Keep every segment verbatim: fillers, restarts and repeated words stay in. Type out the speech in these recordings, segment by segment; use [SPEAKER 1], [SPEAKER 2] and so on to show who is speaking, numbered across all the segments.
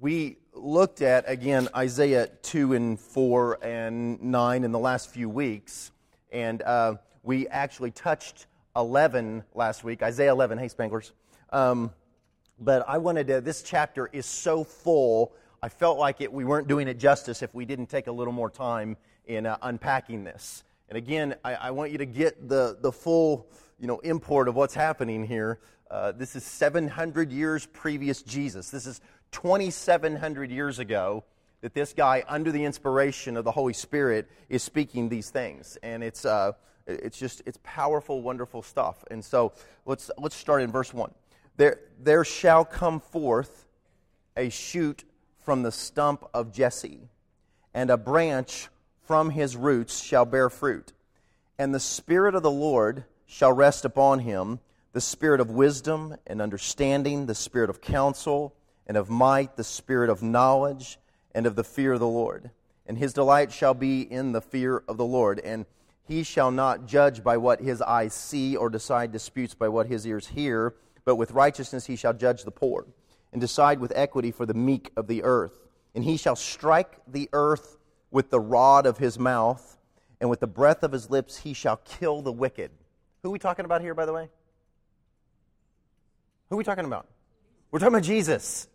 [SPEAKER 1] We looked at, again, Isaiah two and four and nine in the last few weeks, and uh, we actually touched eleven last week, Isaiah eleven, hey Spanglers. Um, but I wanted to, this chapter is so full, I felt like it, we weren't doing it justice if we didn't take a little more time in uh, unpacking this. And again, I, I want you to get the, the full, you know, import of what's happening here. Uh, this is seven hundred years previous Jesus. This is twenty-seven hundred years ago that this guy, under the inspiration of the Holy Spirit, is speaking these things. And it's uh, it's just, it's powerful, wonderful stuff. And so let's let's start in verse one. There, there shall come forth a shoot from the stump of Jesse, and a branch from his roots shall bear fruit. And the Spirit of the Lord shall rest upon him, the Spirit of wisdom and understanding, the Spirit of counsel and of might, the Spirit of knowledge and of the fear of the Lord. And his delight shall be in the fear of the Lord. And he shall not judge by what his eyes see, or decide disputes by what his ears hear, but with righteousness he shall judge the poor, and decide with equity for the meek of the earth. And he shall strike the earth with the rod of his mouth, and with the breath of his lips he shall kill the wicked. Who are we talking about here, by the way? Who are we talking about? We're talking about Jesus.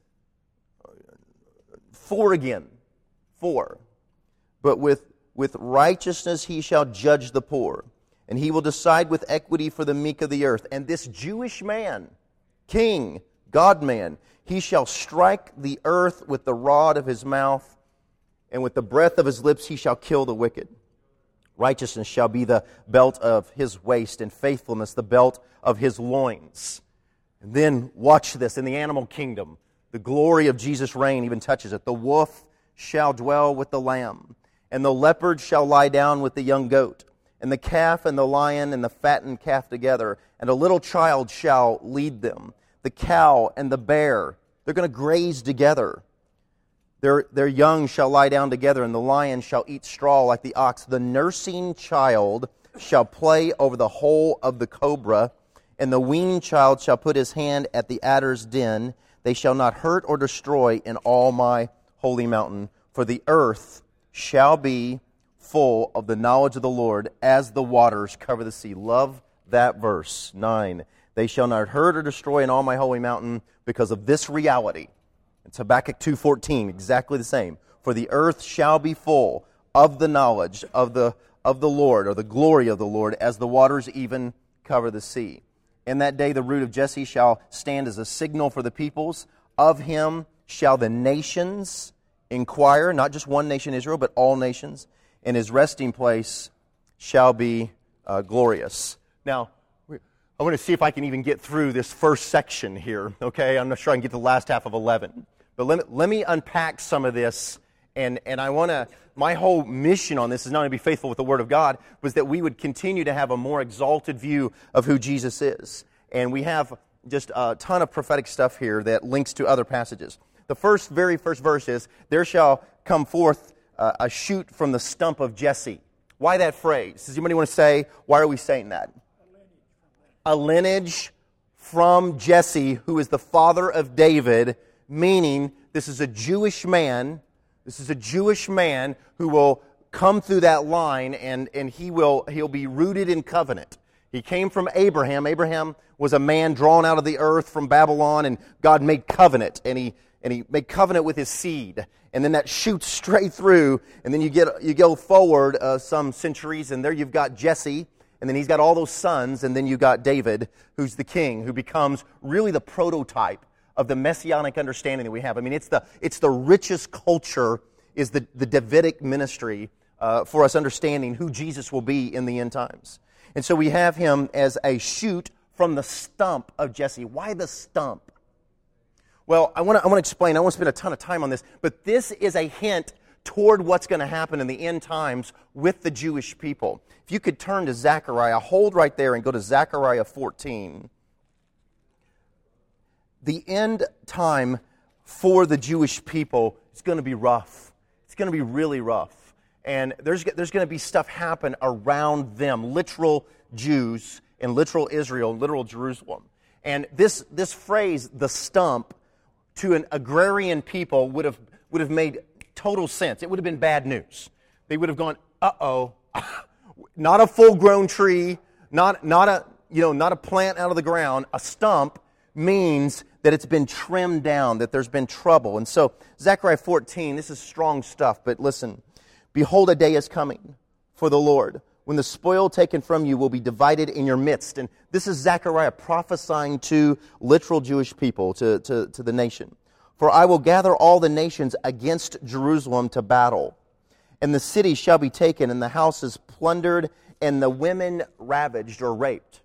[SPEAKER 1] Four again. Four. But with, with righteousness he shall judge the poor, and he will decide with equity for the meek of the earth. And this Jewish man, king, God-man, he shall strike the earth with the rod of his mouth, and with the breath of his lips he shall kill the wicked. Righteousness shall be the belt of his waist, and faithfulness the belt of his loins. And then, watch this, in the animal kingdom, the glory of Jesus' reign even touches it. The wolf shall dwell with the lamb, and the leopard shall lie down with the young goat, and the calf and the lion and the fattened calf together, and a little child shall lead them. The cow and the bear, they're going to graze together. Their, their young shall lie down together, and the lion shall eat straw like the ox. The nursing child shall play over the hole of the cobra, and the weaned child shall put his hand at the adder's den. They shall not hurt or destroy in all my holy mountain, for the earth shall be full of the knowledge of the Lord as the waters cover the sea. Love that verse. Nine. They shall not hurt or destroy in all my holy mountain because of this reality. It's Habakkuk two fourteen, exactly the same. For the earth shall be full of the knowledge of the of the Lord, or the glory of the Lord, as the waters even cover the sea. In that day the root of Jesse shall stand as a signal for the peoples. Of him shall the nations inquire, not just one nation, Israel, but all nations. And his resting place shall be uh, glorious. Now, I want to see if I can even get through this first section here, okay? I'm not sure I can get to the last half of eleven. But let me, let me unpack some of this, and, and I want to, my whole mission on this is not to be faithful with the Word of God, was that we would continue to have a more exalted view of who Jesus is. And we have just a ton of prophetic stuff here that links to other passages. The first, very first verse is, there shall come forth uh, a shoot from the stump of Jesse. Why that phrase? Does anybody want to say, why are we saying that? A lineage from Jesse, who is the father of David, meaning this is a Jewish man, this is a Jewish man who will come through that line, and, and he will he'll be rooted in covenant. He came from Abraham. Abraham was a man drawn out of the earth from Babylon, and God made covenant, and he and he made covenant with his seed. And then that shoots straight through, and then you get you go forward uh, some centuries, and there you've got Jesse. And then he's got all those sons, and then you got David, who's the king, who becomes really the prototype of the messianic understanding that we have. I mean, it's the it's the richest culture, is the, the Davidic ministry uh, for us understanding who Jesus will be in the end times. And so we have him as a shoot from the stump of Jesse. Why the stump? Well, I want to I want to explain. I won't spend a ton of time on this, but this is a hint toward what's going to happen in the end times with the Jewish people. If you could turn to Zechariah, hold right there and go to Zechariah fourteen. The end time for the Jewish people is going to be rough. It's going to be really rough. And there's, there's going to be stuff happen around them, literal Jews in literal Israel, literal Jerusalem. And this, this phrase, the stump, to an agrarian people would have would have made total sense. It would have been bad news. They would have gone, uh-oh, not a full-grown tree, not not a you know not a plant out of the ground. A stump means that it's been trimmed down, that there's been trouble. And so Zechariah fourteen, this is strong stuff, but listen. Behold, a day is coming for the Lord, when the spoil taken from you will be divided in your midst. And this is Zechariah prophesying to literal Jewish people, to, to, to the nation. For I will gather all the nations against Jerusalem to battle. And the city shall be taken, and the houses plundered, and the women ravaged or raped.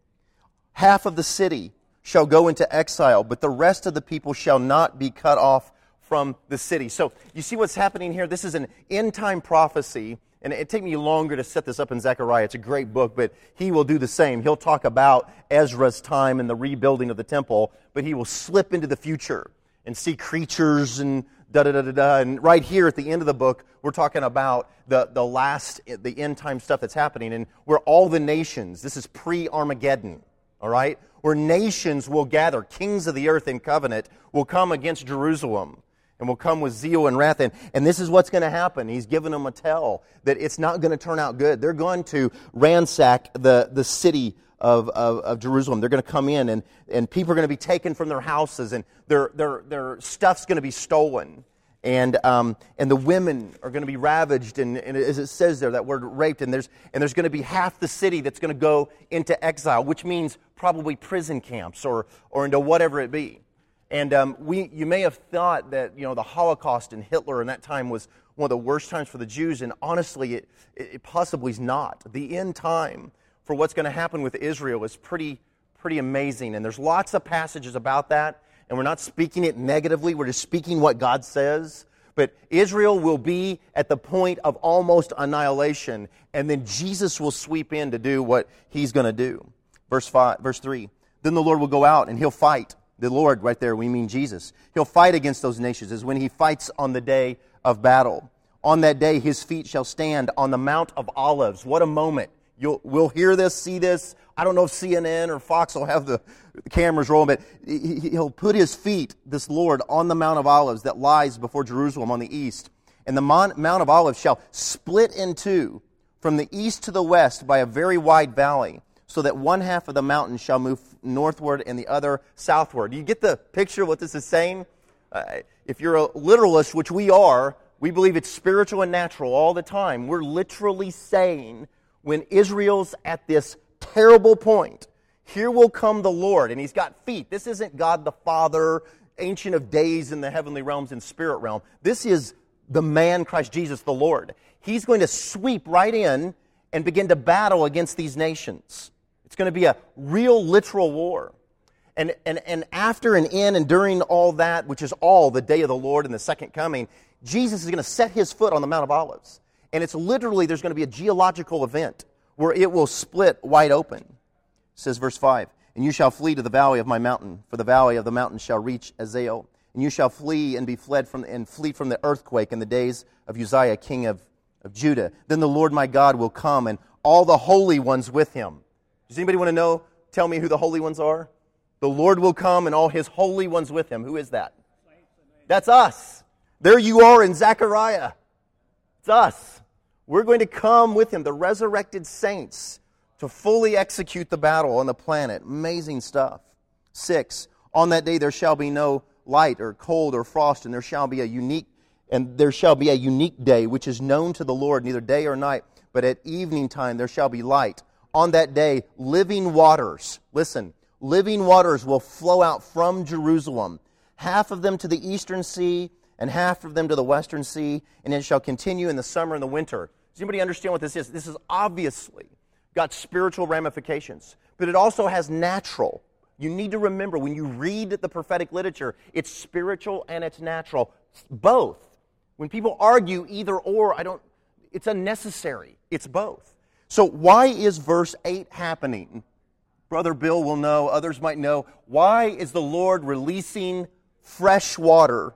[SPEAKER 1] Half of the city shall go into exile, but the rest of the people shall not be cut off from the city. So you see what's happening here? This is an end-time prophecy, and it took me longer to set this up in Zechariah. It's a great book, but he will do the same. He'll talk about Ezra's time and the rebuilding of the temple, but he will slip into the future and see creatures and da-da-da-da-da. And right here at the end of the book, we're talking about the, the last, the end-time stuff that's happening, and where all the nations, this is pre-Armageddon, all right? Where nations will gather, kings of the earth in covenant will come against Jerusalem. And will come with zeal and wrath. And, and this is what's going to happen. He's given them a tell that it's not going to turn out good. They're going to ransack the, the city of, of, of Jerusalem. They're going to come in, and, and people are going to be taken from their houses, and their, their, their stuff's going to be stolen. And um, and the women are going to be ravaged, and, and as it says there, that word raped, and there's and there's going to be half the city that's going to go into exile, which means probably prison camps or or into whatever it be. And um, we, you may have thought that, you know, the Holocaust and Hitler in that time was one of the worst times for the Jews, and honestly, it, it possibly is not. The end time for what's going to happen with Israel is pretty, pretty amazing, and there's lots of passages about that, and we're not speaking it negatively, we're just speaking what God says. But Israel will be at the point of almost annihilation, and then Jesus will sweep in to do what He's going to do. Verse five, verse three, then the Lord will go out, and He'll fight. The Lord, right there, we mean Jesus. He'll fight against those nations as when He fights on the day of battle. On that day, His feet shall stand on the Mount of Olives. What a moment. You'll, we'll hear this, see this. I don't know if C N N or Fox will have the, the cameras rolling, but He'll put His feet, this Lord, on the Mount of Olives that lies before Jerusalem on the east. And the Mount of Olives shall split in two from the east to the west by a very wide valley, so that one half of the mountain shall move northward and the other southward. Do you get the picture of what this is saying? Uh, if you're a literalist, which we are, we believe it's spiritual and natural all the time. We're literally saying when Israel's at this terrible point, here will come the Lord, and He's got feet. This isn't God the Father, Ancient of Days in the heavenly realms and spirit realm. This is the man, Christ Jesus, the Lord. He's going to sweep right in and begin to battle against these nations. It's going to be a real literal war. And, and, and after and in and during all that, which is all the day of the Lord and the second coming, Jesus is going to set His foot on the Mount of Olives. And it's literally, there's going to be a geological event where it will split wide open. It says verse five, and you shall flee to the valley of my mountain, for the valley of the mountain shall reach Azael. And you shall flee and be fled from and flee from the earthquake in the days of Uzziah, king of, of Judah. Then the Lord my God will come, and all the holy ones with Him. Does anybody want to know, tell me who the holy ones are? The Lord will come and all His holy ones with Him. Who is that? That's us. There you are in Zechariah. It's us. We're going to come with Him, the resurrected saints, to fully execute the battle on the planet. Amazing stuff. Six, on that day there shall be no light or cold or frost, and there shall be a unique and there shall be a unique day which is known to the Lord, neither day or night, but at evening time there shall be light. On that day, living waters, listen, living waters will flow out from Jerusalem, half of them to the eastern sea, and half of them to the western sea, and it shall continue in the summer and the winter. Does anybody understand what this is? This is obviously got spiritual ramifications, but it also has natural. You need to remember, when you read the prophetic literature, it's spiritual and it's natural. Both. When people argue either or, I don't, it's unnecessary. It's both. So why is verse eight happening? Brother Bill will know, others might know. Why is the Lord releasing fresh water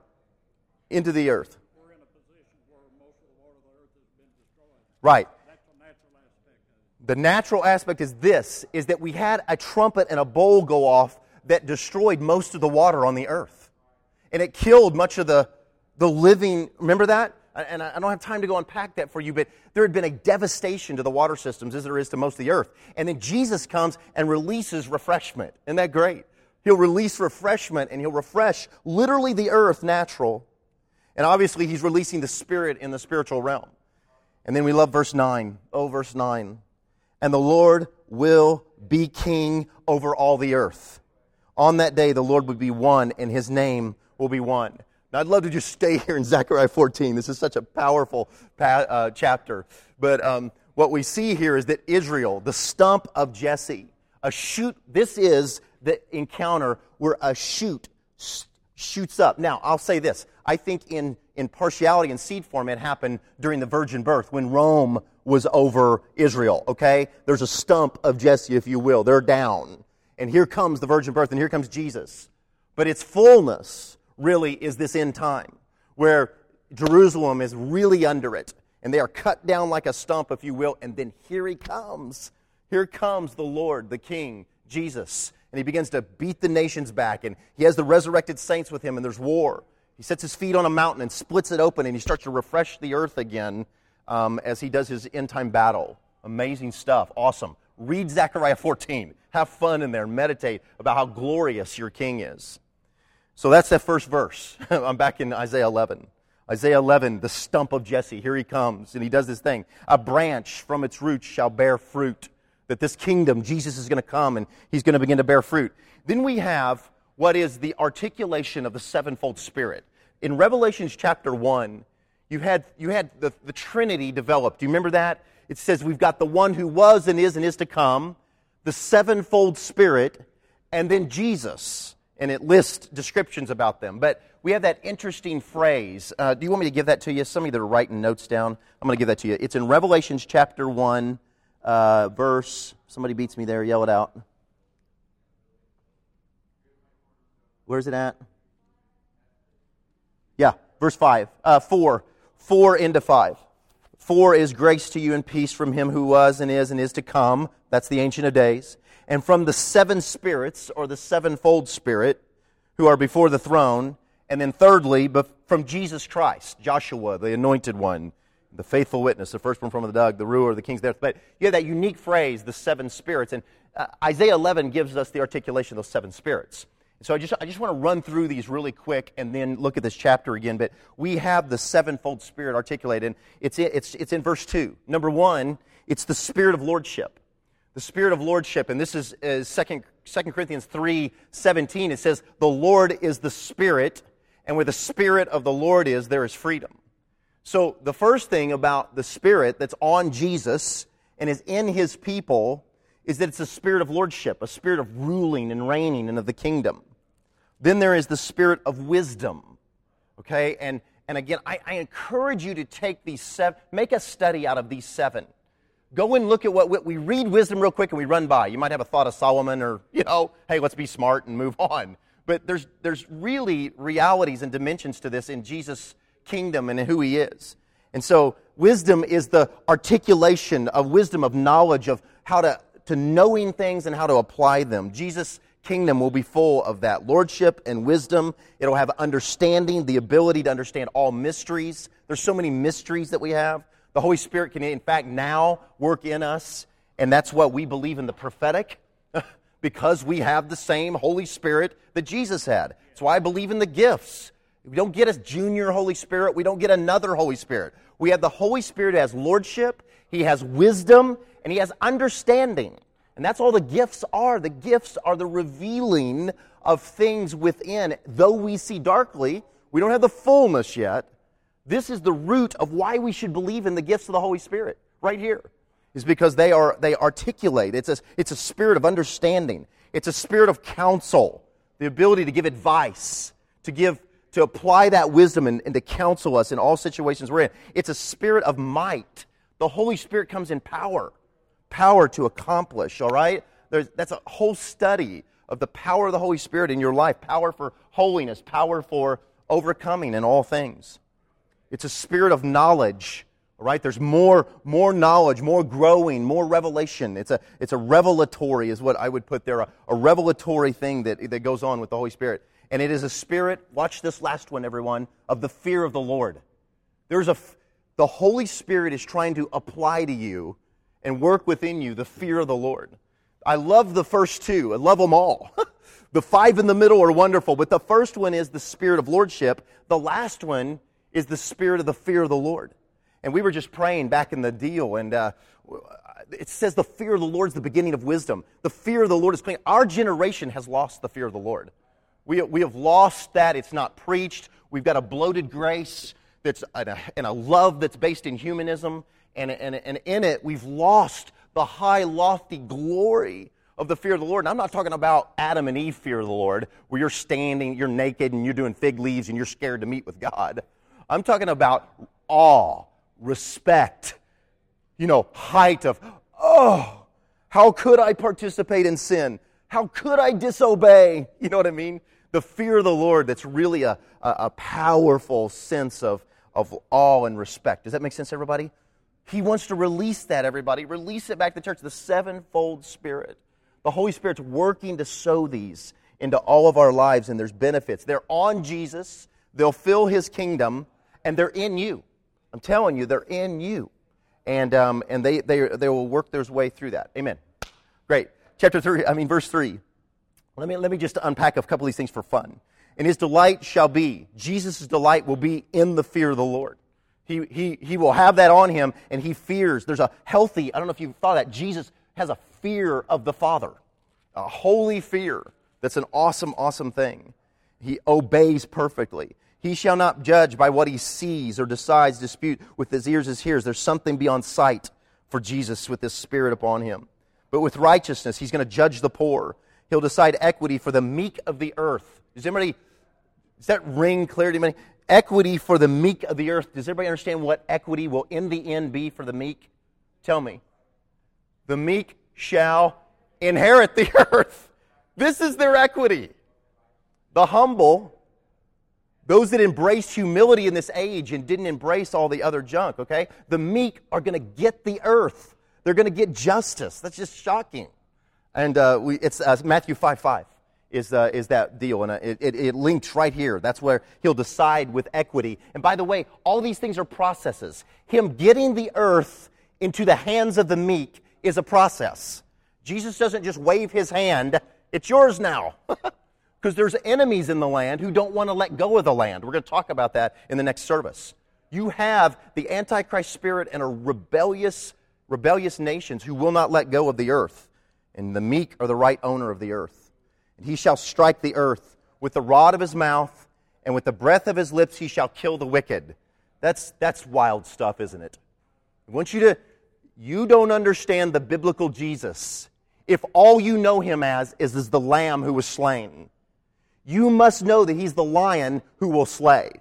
[SPEAKER 1] into the earth?
[SPEAKER 2] We're in a position where most of the water of the earth has been destroyed.
[SPEAKER 1] Right.
[SPEAKER 2] That's a natural aspect of it.
[SPEAKER 1] The natural aspect is this, is that we had a trumpet and a bowl go off that destroyed most of the water on the earth. And it killed much of the, the living, remember that? And I don't have time to go unpack that for you, but there had been a devastation to the water systems as there is to most of the earth. And then Jesus comes and releases refreshment. Isn't that great? He'll release refreshment, and he'll refresh literally the earth natural. And obviously he's releasing the Spirit in the spiritual realm. And then we love verse nine. Oh, verse nine. And the Lord will be king over all the earth. On that day the Lord will be one, and his name will be one. Now, I'd love to just stay here in Zechariah fourteen. This is such a powerful pa- uh, chapter. But um, what we see here is that Israel, the stump of Jesse, a shoot, this is the encounter where a shoot sh- shoots up. Now, I'll say this. I think in, in partiality and seed form, it happened during the virgin birth when Rome was over Israel, okay? There's a stump of Jesse, if you will. They're down. And here comes the virgin birth, and here comes Jesus. But its fullness really is this end time, where Jerusalem is really under it, and they are cut down like a stump, if you will, and then here he comes. Here comes the Lord, the King, Jesus, and he begins to beat the nations back, and he has the resurrected saints with him, and there's war. He sets his feet on a mountain and splits it open, and he starts to refresh the earth again um, as he does his end-time battle. Amazing stuff. Awesome. Read Zechariah fourteen. Have fun in there and meditate about how glorious your King is. So that's that first verse. I'm back in Isaiah eleven. Isaiah eleven, the stump of Jesse. Here he comes, and he does this thing. A branch from its roots shall bear fruit. That this kingdom, Jesus is going to come, and he's going to begin to bear fruit. Then we have what is the articulation of the sevenfold Spirit. In Revelations chapter one, you had, you had the, the Trinity developed. Do you remember that? It says we've got the one who was and is and is to come, the sevenfold Spirit, and then Jesus. And it lists descriptions about them. But we have that interesting phrase. Uh, do you want me to give that to you? Some of you that are writing notes down, I'm going to give that to you. It's in Revelations chapter one, uh, verse, somebody beats me there, yell it out. Where's it at? Yeah, verse five, uh, four, four into five. Four is grace to you and peace from him who was and is and is to come. That's the Ancient of Days. And from the seven spirits, or the sevenfold Spirit, who are before the throne. And then thirdly, from Jesus Christ, Joshua, the anointed one, the faithful witness, the firstborn from the dug, the ruler of the kings there. But you have that unique phrase, the seven spirits. And uh, Isaiah eleven gives us the articulation of those seven spirits. So I just, I just want to run through these really quick and then look at this chapter again. But we have the sevenfold Spirit articulated. And it's, it's, it's in verse two. Number one, it's the Spirit of Lordship. The Spirit of Lordship, and this is, is Second Corinthians three seventeen. It says, the Lord is the Spirit, and where the Spirit of the Lord is, there is freedom. So the first thing about the Spirit that's on Jesus and is in His people is that it's a Spirit of Lordship, a Spirit of ruling and reigning and of the kingdom. Then there is the Spirit of wisdom, okay? And, and again, I, I encourage you to take these seven, make a study out of these seven. Go and look at what we read wisdom real quick and we run by. You might have a thought of Solomon or, you know, hey, let's be smart and move on. But there's there's really realities and dimensions to this in Jesus' kingdom and in who He is. And so wisdom is the articulation of wisdom, of knowledge, of how to, to knowing things and how to apply them. Jesus' kingdom will be full of that. Lordship and wisdom. It'll have understanding, the ability to understand all mysteries. There's so many mysteries that we have. The Holy Spirit can, in fact, now work in us, and that's what we believe in the prophetic, because we have the same Holy Spirit that Jesus had. That's why I believe in the gifts. We don't get a junior Holy Spirit. We don't get another Holy Spirit. We have the Holy Spirit who has lordship, He has wisdom, and He has understanding. And that's all the gifts are. The gifts are the revealing of things within. Though we see darkly, we don't have the fullness yet. This is the root of why we should believe in the gifts of the Holy Spirit, right here, is because they are they articulate. It's a, it's a spirit of understanding. It's a spirit of counsel, the ability to give advice, to give to apply that wisdom and, and to counsel us in all situations we're in. It's a spirit of might. The Holy Spirit comes in power, power to accomplish, all right? There's, that's a whole study of the power of the Holy Spirit in your life, power for holiness, power for overcoming in all things. It's a spirit of knowledge, all right? There's more, more knowledge, more growing, more revelation. It's a, it's a revelatory is what I would put there, a, a revelatory thing that, that goes on with the Holy Spirit. And it is a spirit, watch this last one, everyone, of the fear of the Lord. There's a, the Holy Spirit is trying to apply to you and work within you the fear of the Lord. I love the first two. I love them all. The five in the middle are wonderful, but the first one is the spirit of lordship. The last one is the spirit of the fear of the Lord. And we were just praying back in the deal, and uh, it says the fear of the Lord is the beginning of wisdom. The fear of the Lord is clean. Our generation has lost the fear of the Lord. We, we have lost that. It's not preached. We've got a bloated grace that's and a, and a love that's based in humanism, and, and, and in it we've lost the high, lofty glory of the fear of the Lord. And I'm not talking about Adam and Eve fear of the Lord, where you're standing, you're naked, and you're doing fig leaves, and you're scared to meet with God. I'm talking about awe, respect, you know, height of, oh, how could I participate in sin? How could I disobey? You know what I mean? The fear of the Lord that's really a, a, a powerful sense of, of awe and respect. Does that make sense, everybody? He wants to release that, everybody. Release it back to the church, the sevenfold Spirit. The Holy Spirit's working to sow these into all of our lives, and there's benefits. They're on Jesus. They'll fill His kingdom, and they're in you. I'm telling you, they're in you. And um, and they, they, they will work their way through that. Amen. Great. Chapter three, I mean, verse three. Let me, let me just unpack a couple of these things for fun. And His delight shall be, Jesus' delight will be in the fear of the Lord. He, he, he will have that on Him, and He fears. There's a healthy, I don't know if you've thought of that, Jesus has a fear of the Father, a holy fear. That's an awesome, awesome thing. He obeys perfectly. He shall not judge by what he sees or decides dispute with his ears as hears. There's something beyond sight for Jesus with this Spirit upon Him. But with righteousness, He's going to judge the poor. He'll decide equity for the meek of the earth. Does anybody, does that ring clear to anybody? Equity for the meek of the earth. Does everybody understand what equity will in the end be for the meek? Tell me. The meek shall inherit the earth. This is their equity. The humble, those that embraced humility in this age and didn't embrace all the other junk, okay? The meek are going to get the earth. They're going to get justice. That's just shocking. And uh, we, it's uh, Matthew five five is uh, is that deal, and uh, it, it, it links right here. That's where He'll decide with equity. And by the way, all these things are processes. Him getting the earth into the hands of the meek is a process. Jesus doesn't just wave His hand, it's yours now. Because there's enemies in the land who don't want to let go of the land. We're going to talk about that in the next service. You have the Antichrist spirit and a rebellious, rebellious nations who will not let go of the earth. And the meek are the right owner of the earth. And He shall strike the earth with the rod of His mouth, and with the breath of His lips He shall kill the wicked. That's, that's wild stuff, isn't it? I want you to, you don't understand the biblical Jesus if all you know Him as is, is the lamb who was slain. You must know that He's the lion who will slay.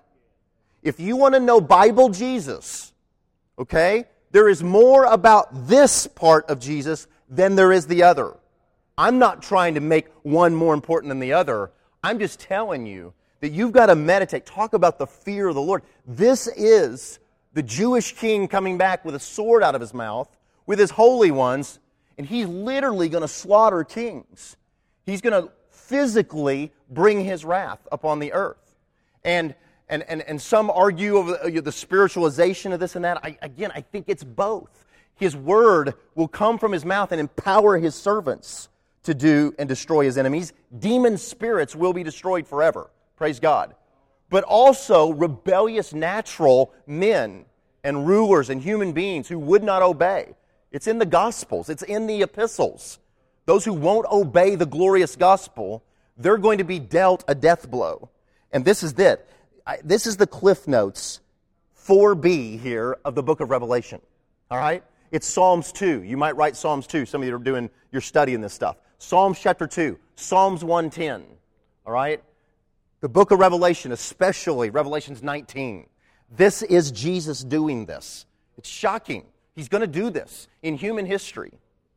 [SPEAKER 1] If you want to know Bible Jesus, okay, there is more about this part of Jesus than there is the other. I'm not trying to make one more important than the other. I'm just telling you that you've got to meditate. Talk about the fear of the Lord. This is the Jewish king coming back with a sword out of his mouth, with his holy ones, and he's literally going to slaughter kings. He's going to physically bring His wrath upon the earth. And and and, and some argue over the, the spiritualization of this and that. I, again, I think it's both. His word will come from His mouth and empower His servants to do and destroy His enemies. Demon spirits will be destroyed forever. Praise God. But also rebellious natural men and rulers and human beings who would not obey. It's in the Gospels. It's in the epistles. Those who won't obey the glorious gospel, they're going to be dealt a death blow. And this is it. This is the Cliff Notes four B here of the book of Revelation. All right? It's Psalms two. You might write Psalms two. Some of you are doing your study in this stuff. Psalms chapter two. Psalms one ten. All right? The book of Revelation, especially Revelations nineteen. This is Jesus doing this. It's shocking. He's going to do this in human history.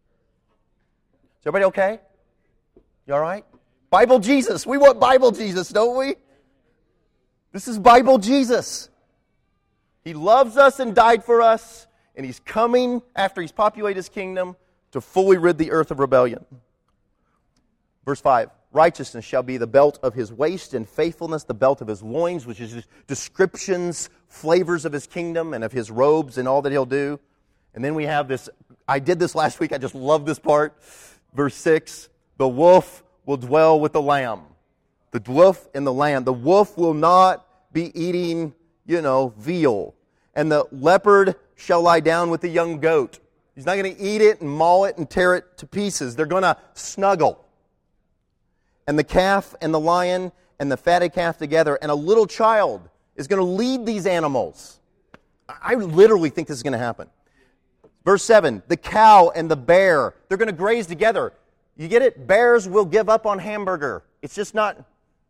[SPEAKER 1] Is everybody okay? You all right? Bible Jesus. We want Bible Jesus, don't we? This is Bible Jesus. He loves us and died for us, and He's coming after He's populated His kingdom to fully rid the earth of rebellion. Verse five. righteousness shall be the belt of his waist, and faithfulness the belt of his loins, which is descriptions, flavors of his kingdom and of his robes and all that he'll do. And then we have this, I did this last week, I just love this part. Verse six, the wolf will dwell with the lamb. The wolf and the lamb. The wolf will not be eating, you know, veal. And the leopard shall lie down with the young goat. He's not going to eat it and maul it and tear it to pieces. They're going to snuggle. And the calf and the lion and the fatted calf together, and a little child is going to lead these animals. I literally think this is going to happen. Verse seven, the cow and the bear, they're going to graze together. You get it? Bears will give up on hamburger. It's just not...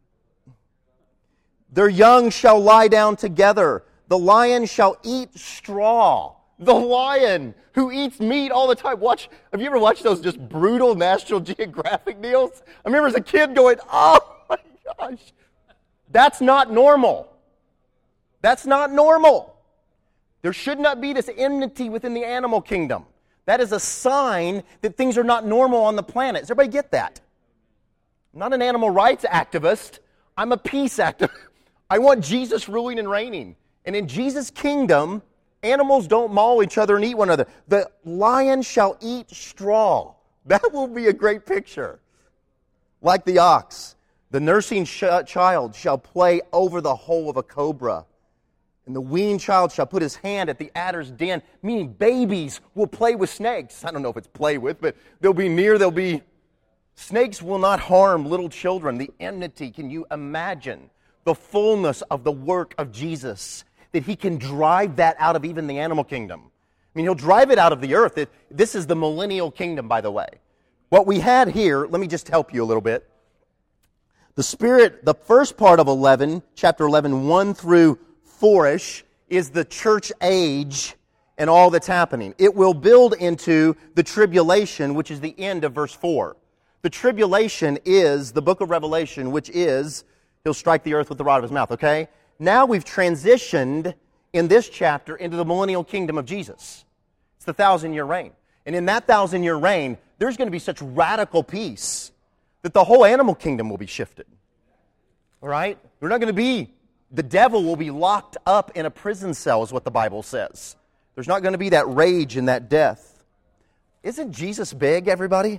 [SPEAKER 1] Their young shall lie down together. The lion shall eat straw. The lion who eats meat all the time. Watch. Have you ever watched those just brutal National Geographic deals? I remember as a kid going, oh my gosh. That's not normal. That's not normal. There should not be this enmity within the animal kingdom. That is a sign that things are not normal on the planet. Does everybody get that? I'm not an animal rights activist. I'm a peace activist. I want Jesus ruling and reigning. And in Jesus' kingdom, animals don't maul each other and eat one another. The lion shall eat straw. That will be a great picture. Like the ox, the nursing sh- child shall play over the hole of a cobra. And the weaned child shall put his hand at the adder's den, meaning babies will play with snakes. I don't know if it's play with, but they'll be near, they'll be... Snakes will not harm little children. The enmity, can you imagine the fullness of the work of Jesus, that he can drive that out of even the animal kingdom? I mean, he'll drive it out of the earth. It, this is the millennial kingdom, by the way. What we had here, let me just help you a little bit. The Spirit, the first part of eleven, chapter eleven, one through four-ish, is the church age and all that's happening. It will build into the tribulation, which is the end of verse four. The tribulation is the book of Revelation, which is, he'll strike the earth with the rod of his mouth, okay? Now we've transitioned in this chapter into the millennial kingdom of Jesus. It's the thousand-year reign. And in that thousand-year reign, there's going to be such radical peace that the whole animal kingdom will be shifted. All right? We're not going to be, the devil will be locked up in a prison cell, is what the Bible says. There's not going to be that rage and that death. Isn't Jesus big, everybody?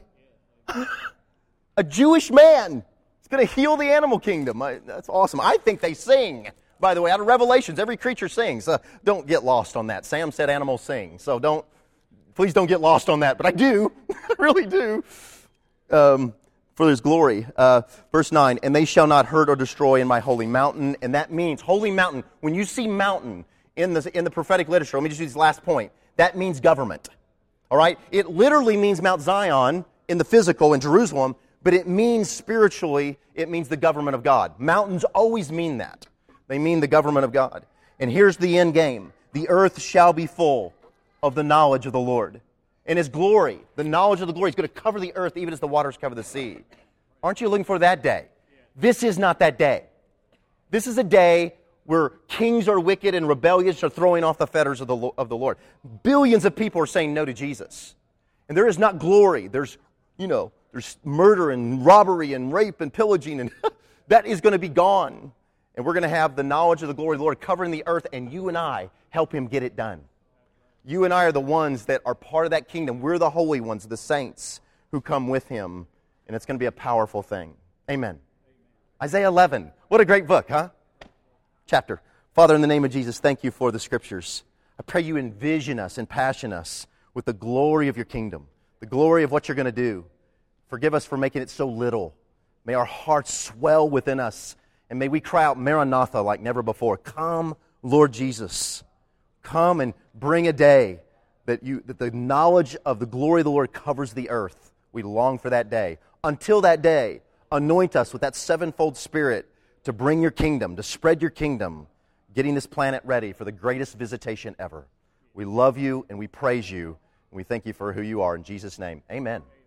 [SPEAKER 1] A Jewish man is going to heal the animal kingdom. I, that's awesome. I think they sing, by the way, out of Revelations. Every creature sings. Uh, don't get lost on that. Sam said animals sing, so don't, please don't get lost on that. But I do. I really do. Um, for his glory. Uh, verse nine, and they shall not hurt or destroy in my holy mountain. And that means, holy mountain, when you see mountain in the, in the prophetic literature, let me just do this last point. That means government. All right? It literally means Mount Zion in the physical in Jerusalem, but it means spiritually, it means the government of God. Mountains always mean that. They mean the government of God. And here's the end game. The earth shall be full of the knowledge of the Lord. And his glory, the knowledge of the glory, is going to cover the earth even as the waters cover the sea. Aren't you looking for that day? This is not that day. This is a day where kings are wicked and rebellious are throwing off the fetters of the, of the Lord. Billions of people are saying no to Jesus. And there is not glory. There's, you know, there's murder and robbery and rape and pillaging, and that is going to be gone. And we're going to have the knowledge of the glory of the Lord covering the earth, and you and I help him get it done. You and I are the ones that are part of that kingdom. We're the holy ones, the saints who come with him, and it's going to be a powerful thing. Amen. Amen. Isaiah eleven. What a great book, huh? Chapter. Father, in the name of Jesus, thank you for the Scriptures. I pray you envision us and passion us with the glory of your kingdom, the glory of what you're going to do. Forgive us for making it so little. May our hearts swell within us, and may we cry out, Maranatha, like never before. Come, Lord Jesus. Come and bring a day that you that the knowledge of the glory of the Lord covers the earth. We long for that day. Until that day, anoint us with that sevenfold Spirit to bring your kingdom, to spread your kingdom, getting this planet ready for the greatest visitation ever. We love you and we praise you, and we thank you for who you are. In Jesus' name, amen.